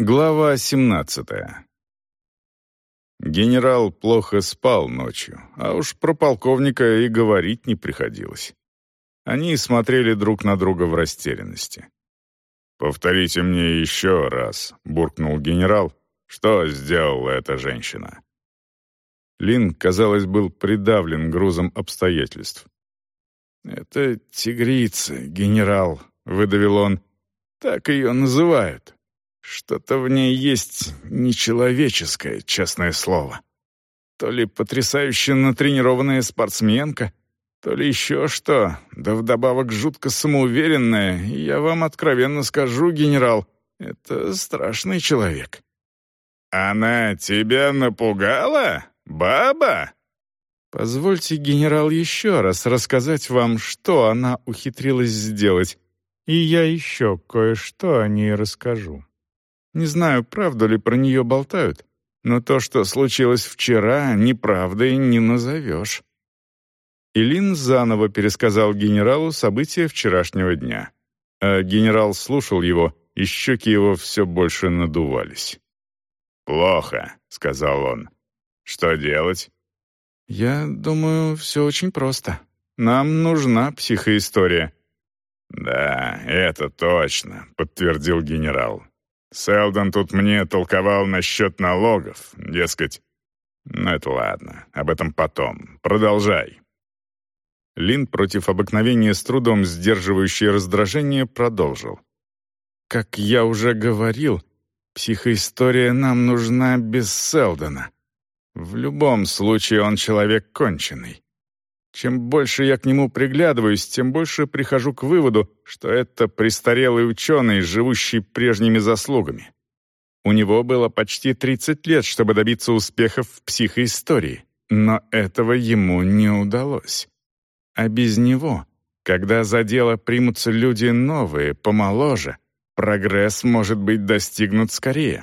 Глава 17. Генерал плохо спал ночью, а уж про полковника и говорить не приходилось. Они смотрели друг на друга в растерянности. «Повторите мне еще раз», — буркнул генерал, — «что сделала эта женщина?» Лин, казалось, был придавлен грузом обстоятельств. «Это тигрица, генерал», — выдавил он. «Так ее называют. Что-то в ней есть нечеловеческое, честное слово. То ли потрясающе натренированная спортсменка, то ли еще что, да вдобавок жутко самоуверенная, и я вам откровенно скажу, генерал, это страшный человек». «Она тебя напугала, баба?» Позвольте, генерал, еще раз рассказать вам, что она ухитрилась сделать, и я еще кое-что о ней расскажу. Не знаю, правду ли про нее болтают, но то, что случилось вчера, неправдой не назовешь». Илин заново пересказал генералу события вчерашнего дня. А генерал слушал его, и щеки его все больше надувались. «Плохо», — сказал он. «Что делать?» «Я думаю, все очень просто. Нам нужна психоистория». «Да, это точно», — подтвердил генерал. «Селдон тут мне толковал насчет налогов, дескать. Ну это ладно, об этом потом. Продолжай». Лин, против обыкновения с трудом сдерживающий раздражение, продолжил. «Как я уже говорил, психоистория нам нужна без Селдона. В любом случае он человек конченый. Чем больше я к нему приглядываюсь, тем больше прихожу к выводу, что это престарелый ученый, живущий прежними заслугами. У него было почти 30 лет, чтобы добиться успехов в психоистории, но этого ему не удалось. А без него, когда за дело примутся люди новые, помоложе, прогресс может быть достигнут скорее».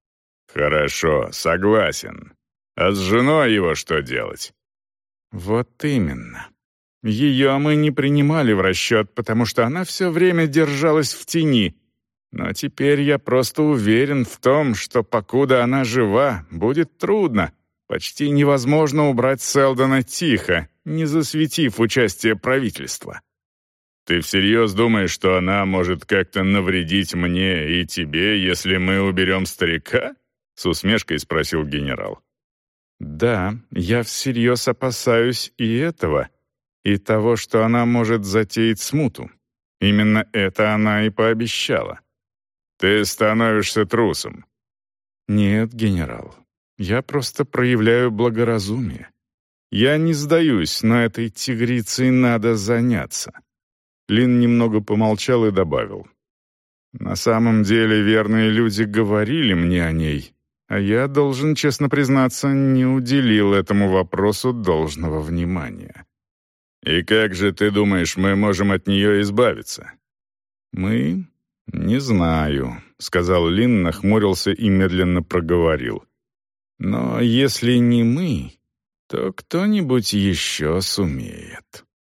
«Хорошо, согласен. А с женой его что делать?» «Вот именно. Ее мы не принимали в расчет, потому что она все время держалась в тени. Но теперь я просто уверен в том, что покуда она жива, будет трудно, почти невозможно убрать Селдона тихо, не засветив участие правительства». «Ты всерьез думаешь, что она может как-то навредить мне и тебе, если мы уберем старика?» — с усмешкой спросил генерал. «Да, я всерьез опасаюсь и этого, и того, что она может затеять смуту. Именно это она и пообещала». «Ты становишься трусом». «Нет, генерал, я просто проявляю благоразумие. Я не сдаюсь, но этой тигрицей надо заняться». Лин немного помолчал и добавил. «На самом деле верные люди говорили мне о ней, а я, должен честно признаться, не уделил этому вопросу должного внимания». «И как же, ты думаешь, мы можем от нее избавиться?» «Мы? Не знаю», — сказал Лин, нахмурился и медленно проговорил. «Но если не мы, то кто-нибудь еще сумеет».